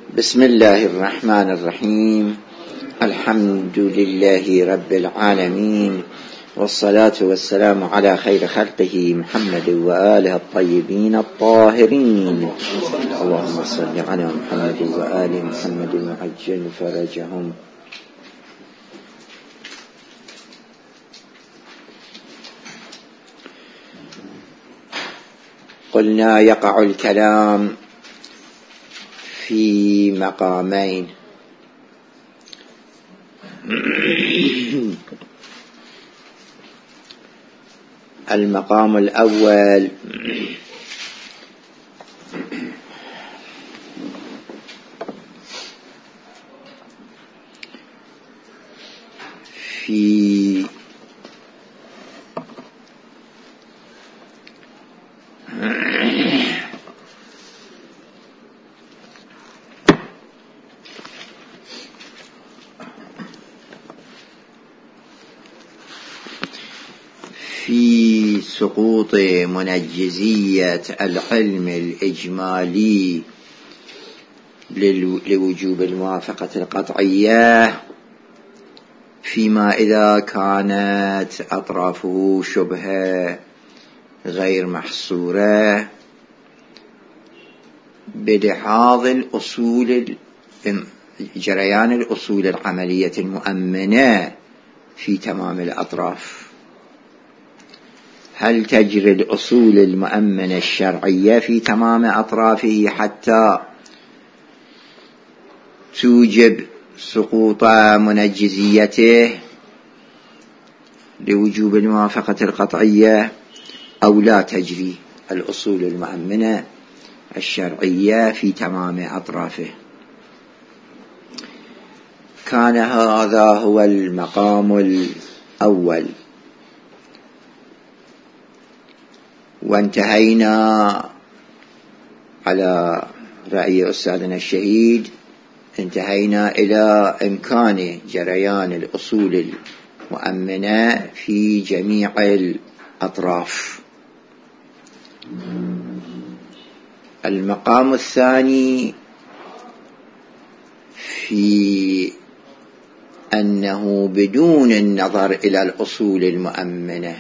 بسم الله الرحمن الرحيم. الحمد لله رب العالمين، والصلاة والسلام على خير خلقه محمد وآله الطيبين الطاهرين. اللهم صل على محمد وآل محمد وعجل فرجهم. قلنا يقع الكلام في مقامين. المقام الأول في سقوط منجزية العلم الإجمالي لوجوب الموافقة القطعية، فيما إذا كانت أطرافه شبهة غير محصورة بلحاظ جريان الأصول العملية المؤمنة في تمام الأطراف. هل تجري الأصول المؤمنة الشرعية في تمام أطرافه حتى توجب سقوط منجزيته لوجوب الموافقة القطعية، أو لا تجري الأصول المؤمنة الشرعية في تمام أطرافه؟ كان هذا هو المقام الأول، وانتهينا على رأي أستاذنا الشهيد، انتهينا إلى إمكان جريان الأصول المؤمنة في جميع الأطراف. المقام الثاني في أنه بدون النظر إلى الأصول المؤمنة،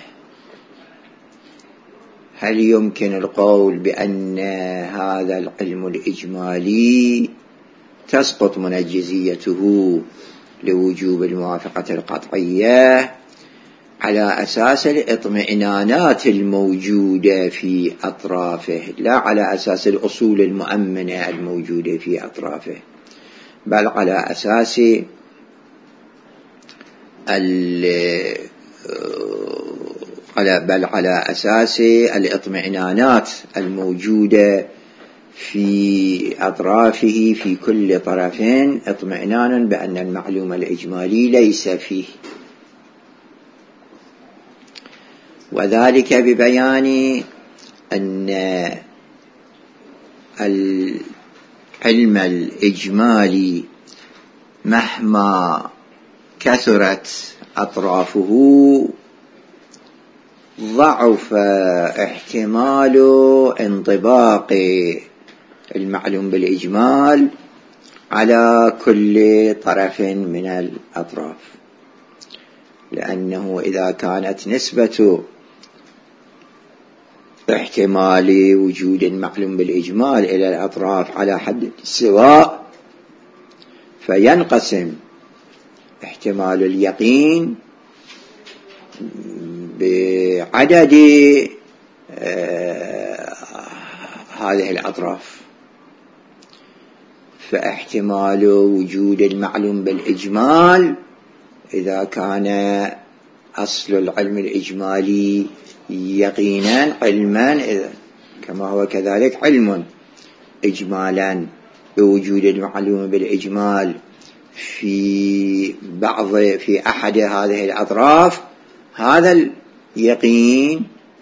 هل يمكن القول بأن هذا العلم الإجمالي تسقط منجزيته لوجوب الموافقة القطعية على أساس الاطمئنانات الموجودة في أطرافه، لا على أساس الأصول المؤمنة الموجودة في أطرافه، بل على أساس الاطمئنانات الموجودة في أطرافه، في كل طرف اطمئنان بأن المعلوم الإجمالي ليس فيه، وذلك ببيان أن العلم الإجمالي مهما كثرت أطرافه ضعف احتمال انطباق المعلوم بالإجمال على كل طرف من الأطراف، لأنه إذا كانت نسبة احتمال وجود المعلوم بالإجمال إلى الأطراف على حد سواء، فينقسم احتمال اليقين بعدد هذه الأطراف. فاحتمال وجود المعلوم بالإجمال إذا كان أصل العلم الإجمالي يقينا علما، كما هو كذلك علم إجمالا بوجود المعلوم بالإجمال في أحد هذه الأطراف، هذا اليقين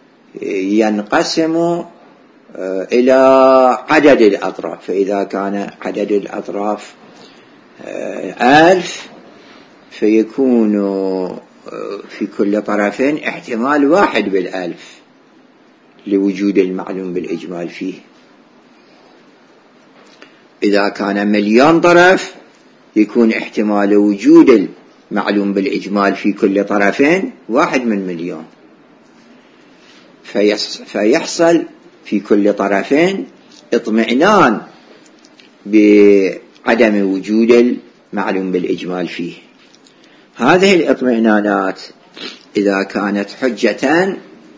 ينقسم إلى عدد الأطراف. فإذا كان عدد الأطراف 1000، فيكون في كل طرف احتمال 1 بال1000 لوجود المعلوم بالإجمال فيه. إذا كان مليون طرف يكون احتمال وجود المعلوم بالإجمال في كل طرفين 1 من مليون، فيحصل في كل طرفين اطمئنان بعدم وجود المعلوم بالإجمال فيه. هذه الاطمئنانات إذا كانت حجة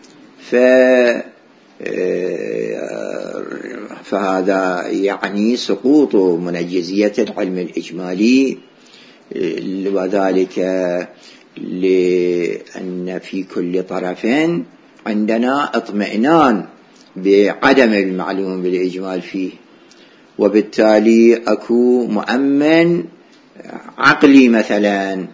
فهذا يعني سقوط منجزية العلم الإجمالي، وذلك لأن في كل طرفين عندنا اطمئنان بعدم المعلوم بالإجمال فيه، وبالتالي أكو مؤمن عقلي مثلا،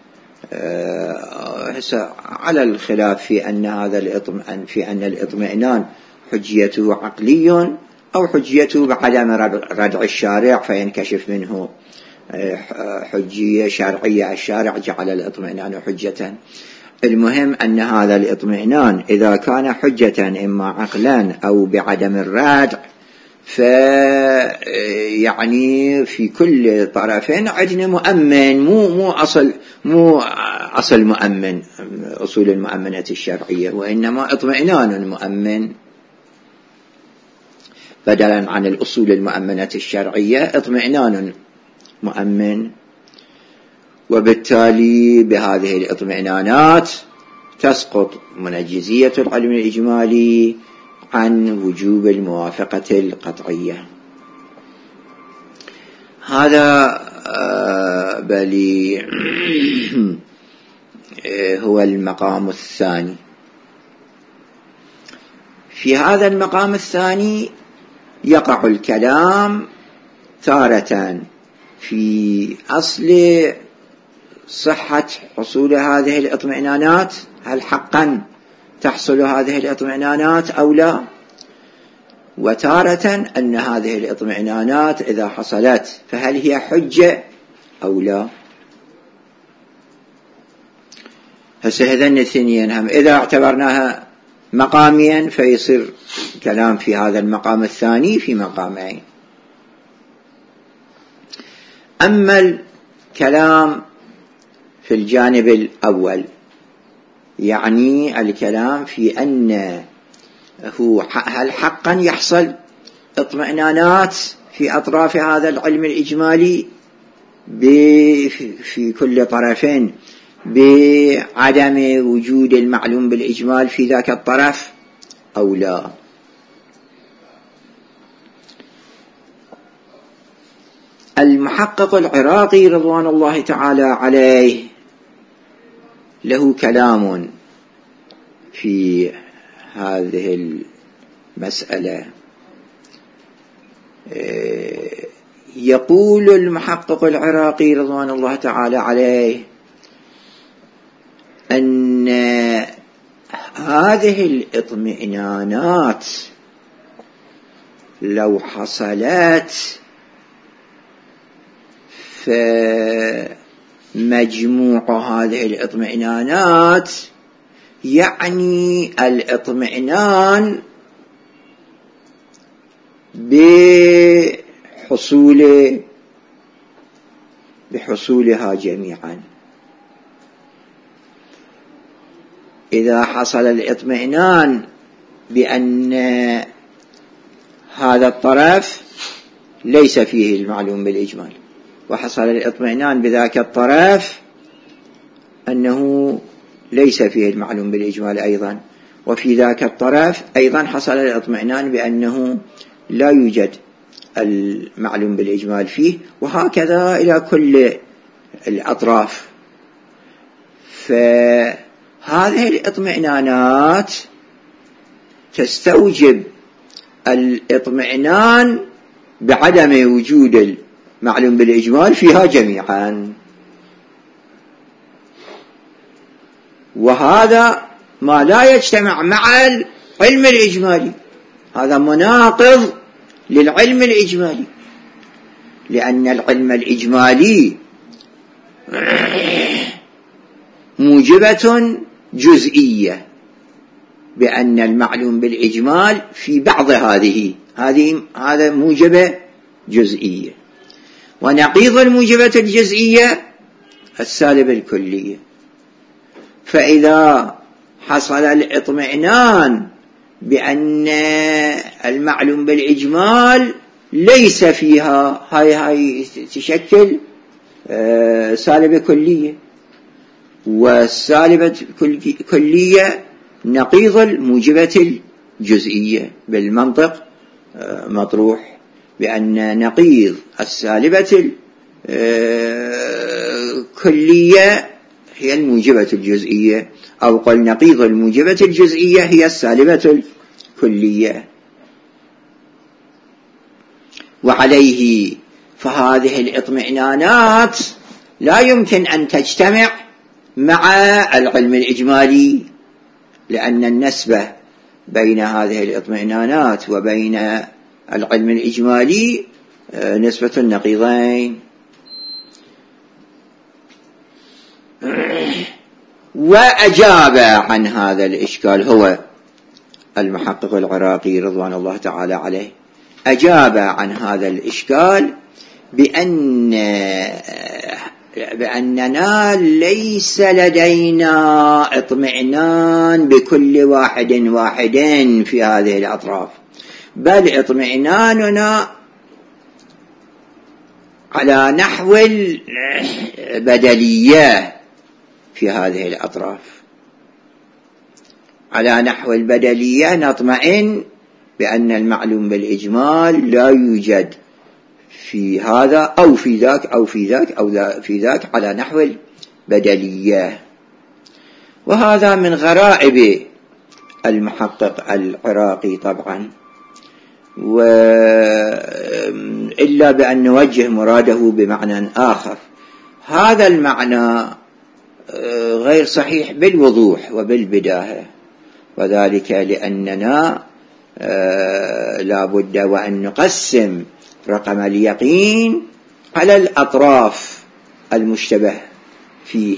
على الخلاف في أن الإطمئنان حجيته عقلي أو حجيته بعدم ردع الشارع فينكشف منه حجية شرعية، الشارع جعل الإطمئنان حجة. المهم أن هذا الإطمئنان إذا كان حجة إما عقلا أو بعدم الردع، يعني في كل طرفين عندنا مؤمن، مو أصل مؤمن أصول المؤمنة الشرعية، وإنما اطمئنان مؤمن بدلا عن الأصول المؤمنة الشرعية، اطمئنان مؤمن. وبالتالي بهذه الاطمئنانات تسقط منجزية العلم الإجمالي عن وجوب الموافقة القطعية. هذا بلي هو المقام الثاني. في هذا المقام الثاني يقع الكلام تارة في أصل صحة حصول هذه الاطمئنانات، هل حقا تحصل هذه الاطمئنانات أو لا، وتارة أن هذه الاطمئنانات إذا حصلت فهل هي حجة أو لا. هذين الاثنين هم إذا اعتبرناها مقاميا فيصير كلام في هذا المقام الثاني في مقامين. أما الكلام في الجانب الأول يعني الكلام في أن هل حقا يحصل اطمئنانات في أطراف هذا العلم الإجمالي في كل طرفين بعدم وجود المعلوم بالإجمال في ذاك الطرف أو لا. المحقق العراقي رضوان الله تعالى عليه له كلام في هذه المسألة. يقول المحقق العراقي رضوان الله تعالى عليه أن هذه الاطمئنانات لو حصلت فمجموع هذه الاطمئنانات يعني الاطمئنان بحصولها جميعا. إذا حصل الاطمئنان بأن هذا الطرف ليس فيه المعلوم بالإجمال، وحصل الاطمئنان بذاك الطرف أنه ليس فيه المعلوم بالإجمال أيضا، وفي ذاك الطرف أيضا حصل الاطمئنان بأنه لا يوجد المعلوم بالإجمال فيه، وهكذا إلى كل الأطراف. فهذه الاطمئنانات تستوجب الاطمئنان بعدم وجود المعلوم بالإجمال فيها جميعا، وهذا ما لا يجتمع مع العلم الإجمالي، هذا مناقض للعلم الإجمالي، لأن العلم الإجمالي موجبة جزئية بأن المعلوم بالإجمال في بعض هذا موجبة جزئية، ونقيض الموجبة الجزئية السالبة الكلية. فإذا حصل الاطمئنان بأن المعلوم بالإجمال ليس فيها، هاي تشكل سالبة كلية، والسالبة كلية نقيض الموجبة الجزئية، بالمنطق مطروح بأن نقيض السالبة الكلية هي الموجبة الجزئية، أو قل نقيض الموجبة الجزئية هي السالبة الكلية. وعليه فهذه الاطمئنانات لا يمكن أن تجتمع مع العلم الإجمالي، لأن النسبة بين هذه الاطمئنانات وبين العلم الإجمالي نسبة النقيضين. وأجاب عن هذا الإشكال هو المحقق العراقي رضوان الله تعالى عليه، أجاب عن هذا الإشكال بأننا ليس لدينا اطمئنان بكل واحد في هذه الأطراف، بل اطمئناننا على نحو البدلية في هذه الأطراف. على نحو البدلية نطمئن بأن المعلوم بالإجمال لا يوجد في هذا أو في ذاك أو في ذاك أو في ذاك، على نحو البدلية. وهذا من غرائب المحقق العراقي طبعا، إلا بأن نوجه مراده بمعنى آخر. هذا المعنى غير صحيح بالوضوح وبالبداهة، وذلك لأننا لا بد وأن نقسم رقم اليقين على الأطراف المشتبه فيه،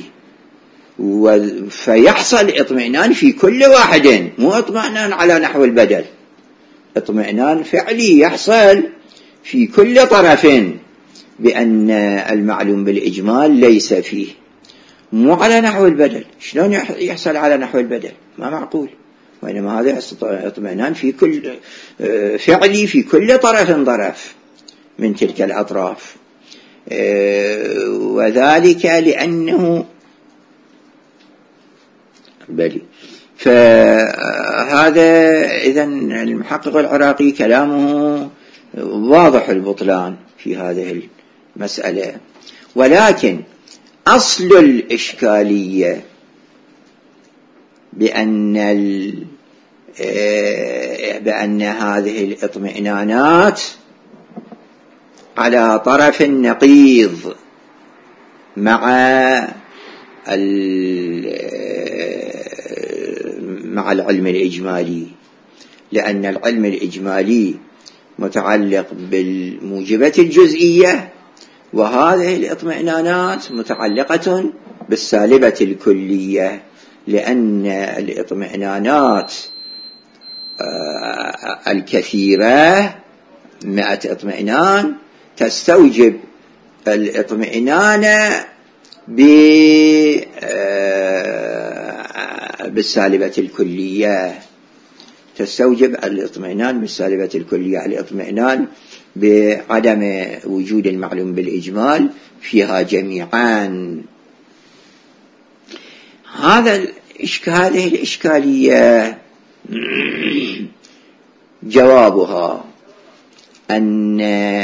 فيحصل اطمئنان في كل واحد، مو اطمئنان على نحو البدل، اطمئنان فعلي يحصل في كل طرف بأن المعلوم بالإجمال ليس فيه، مو على نحو البدل. شلون يحصل على نحو البدل؟ ما معقول. وإنما هذا اطمئنان في كل فعلي في كل طرف من تلك الأطراف، وذلك لأنه بلي. فهذا إذن المحقق العراقي كلامه واضح البطلان في هذه المسألة. ولكن أصل الإشكالية بأن هذه الاطمئنانات على طرف نقيض مع العلم الإجمالي، لأن العلم الإجمالي متعلق بالموجبة الجزئية، وهذه الاطمئنانات متعلقة بالسالبة الكلية، لأن الاطمئنانات الكثيرة 100 اطمئنان تستوجب الاطمئنان بالسالبة الكلية، تستوجب الاطمئنان بالسالبة الكلية، الاطمئنان بعدم وجود المعلوم بالإجمال فيها جميعا. هذه الإشكالية جوابها أن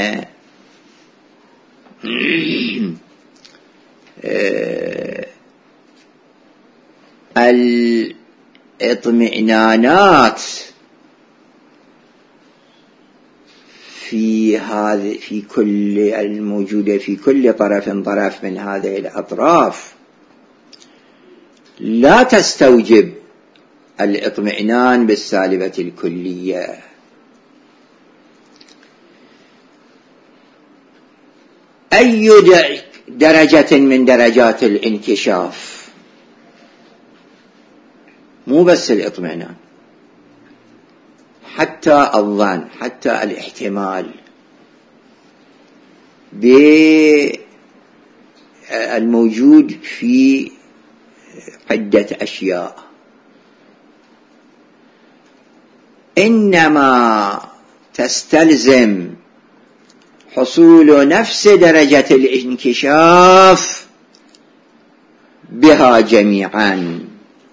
الاطمئنانات في كل الموجودة في كل طرف من هذه الأطراف لا تستوجب الاطمئنان بالسالبة الكلية. أي درجة من درجات الانكشاف، مو بس الاطمئنان، حتى الظن، حتى الاحتمال، بالموجود في عدة أشياء، إنما تستلزم حصول نفس درجة الانكشاف بها جميعا،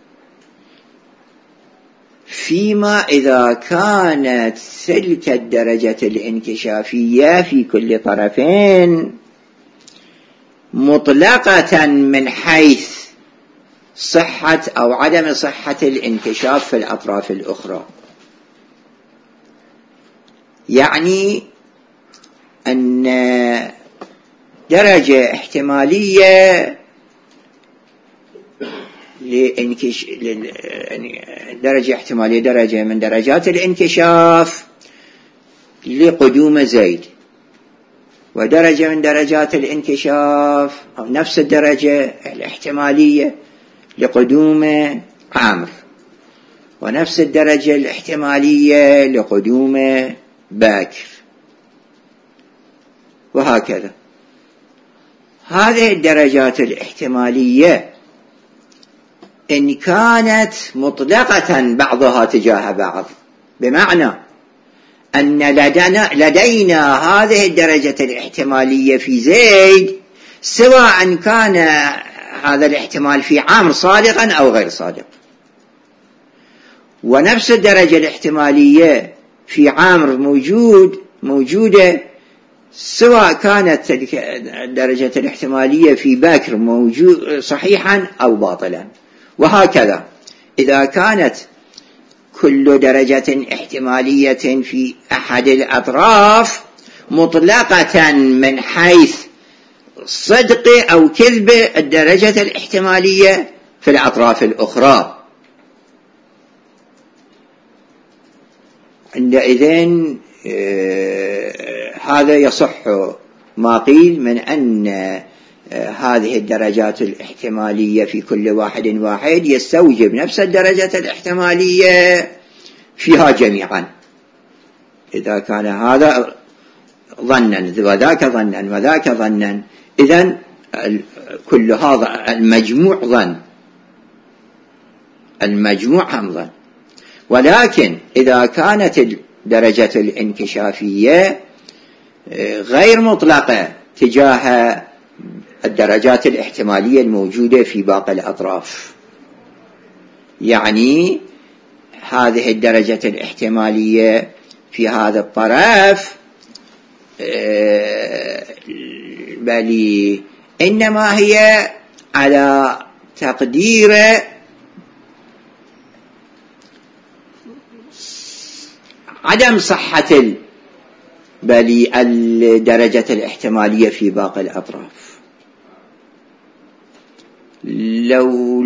فيما إذا كانت تلك الدرجة الانكشافية في كل طرفين مطلقة من حيث صحة أو عدم صحة الانكشاف في الأطراف الأخرى. يعني أن درجة احتمالية درجة من درجات الانكشاف لقدوم زيد، ودرجة من درجات الانكشاف أو نفس الدرجة الاحتمالية لقدوم عامر، ونفس الدرجة الاحتمالية لقدوم باكر، وهكذا. هذه الدرجات الاحتمالية إن كانت مطلقة بعضها تجاه بعض، بمعنى أن لدينا هذه الدرجة الاحتمالية في زيد سواء كان هذا الاحتمال في عامر صادقا أو غير صادق، ونفس الدرجة الاحتمالية في عامر موجودة سواء كانت الدرجة الاحتمالية في باكر موجود صحيحا أو باطلا، وهكذا. إذا كانت كل درجة احتمالية في أحد الأطراف مطلقة من حيث صدق أو كذب الدرجة الاحتمالية في الأطراف الأخرى، عندئذ هذا يصح ما قيل من أن هذه الدرجات الاحتمالية في كل واحد يستوجب نفس الدرجة الاحتمالية فيها جميعا، إذا كان هذا ظنا وذاك ظنا وذاك ظنا، إذن كل هذا المجموع ظن، المجموع هم ظن. ولكن إذا كانت الدرجة الانكشافية غير مطلقة تجاه الدرجات الاحتمالية الموجودة في باقي الأطراف، يعني هذه الدرجة الاحتمالية في هذا الطرف بل إنما هي على تقدير عدم صحة بل الدرجة الاحتمالية في باقي الأطراف. لو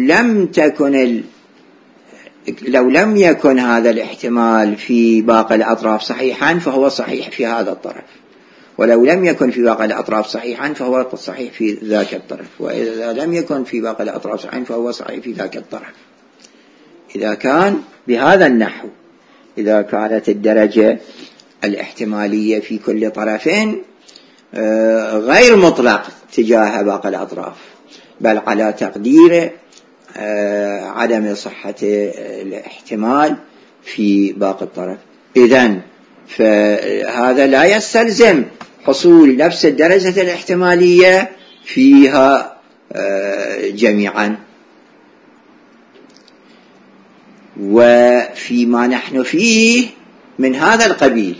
لم يكن هذا الاحتمال في باقي الأطراف صحيحا فهو صحيح في هذا الطرف، ولو لم يكن في باقي الأطراف صحيحا فهو صحيح في ذاك الطرف، وإذا لم يكن في باقي الأطراف صحيحا فهو صحيح في ذاك الطرف. إذا كان بهذا النحو، إذا كانت الدرجة الاحتمالية في كل طرفين غير مطلق تجاه باقي الأطراف بل على تقدير عدم صحة الاحتمال في باقي الطرف، إذن فهذا لا يستلزم حصول نفس الدرجة الاحتمالية فيها جميعا. وفيما نحن فيه من هذا القبيل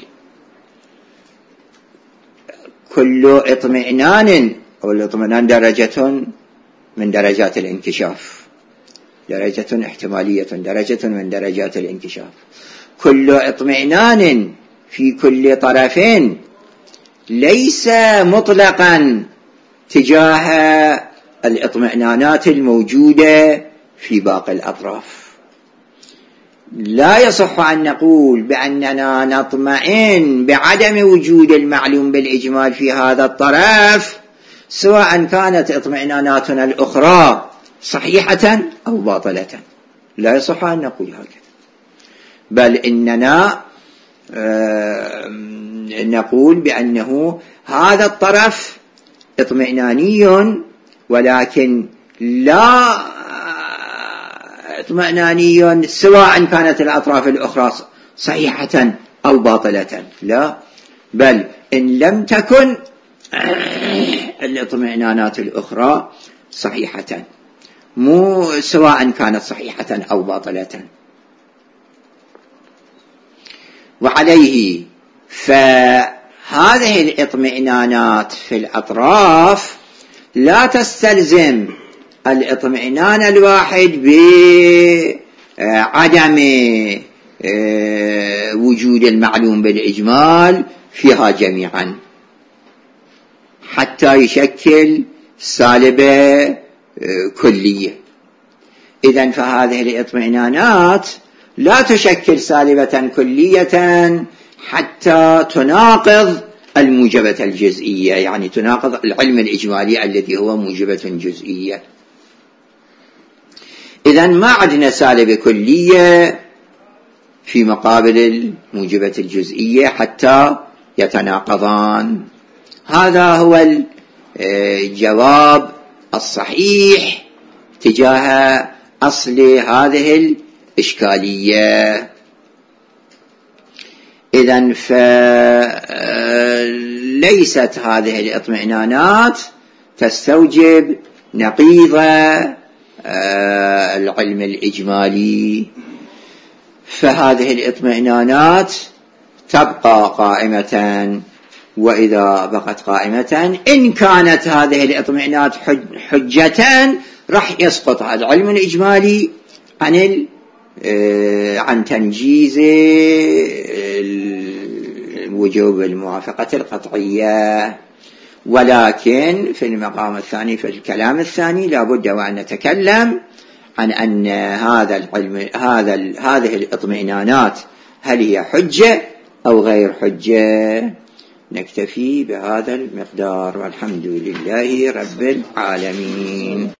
كل اطمئنان، أو الاطمئنان درجة من درجات الانكشاف، درجة احتمالية درجة من درجات الانكشاف. كل اطمئنان في كل طرفين ليس مطلقا تجاه الاطمئنانات الموجودة في باقي الأطراف. لا يصح أن نقول بأننا نطمئن بعدم وجود المعلوم بالإجمال في هذا الطرف سواء كانت اطمئناناتنا الأخرى صحيحة أو باطلة، لا يصح أن نقول هكذا، بل إننا نقول بأنه هذا الطرف اطمئناني ولكن لا اطمئناني سواء كانت الأطراف الأخرى صحيحة أو باطلة، لا، بل إن لم تكن الاطمئنانات الأخرى صحيحة، مو سواء كانت صحيحة أو باطلة. وعليه فهذه الاطمئنانات في الأطراف لا تستلزم الاطمئنان الواحد بعدم وجود المعلوم بالإجمال فيها جميعا حتى يشكل سالبة كلية. إذن فهذه الاطمئنانات لا تشكل سالبة كلية حتى تناقض الموجبة الجزئية، يعني تناقض العلم الإجمالي الذي هو موجبة جزئية. إذن ما عندنا سالبة كلية في مقابل الموجبة الجزئية حتى يتناقضان. هذا هو الجواب الصحيح تجاه أصل هذه الإشكالية. إذن فليست هذه الاطمئنانات تستوجب نقيض العلم الإجمالي، فهذه الاطمئنانات تبقى قائمة. وإذا بقت قائمة إن كانت هذه الاطمئنانات حجة راح يسقط هذا العلم الإجمالي عن تنجيز وجوب الموافقة القطعية. ولكن في المقام الثاني في الكلام الثاني لابد وأن نتكلم عن أن هذا العلم هذه الاطمئنانات هل هي حجة أو غير حجة. نكتفي بهذا المقدار والحمد لله رب العالمين.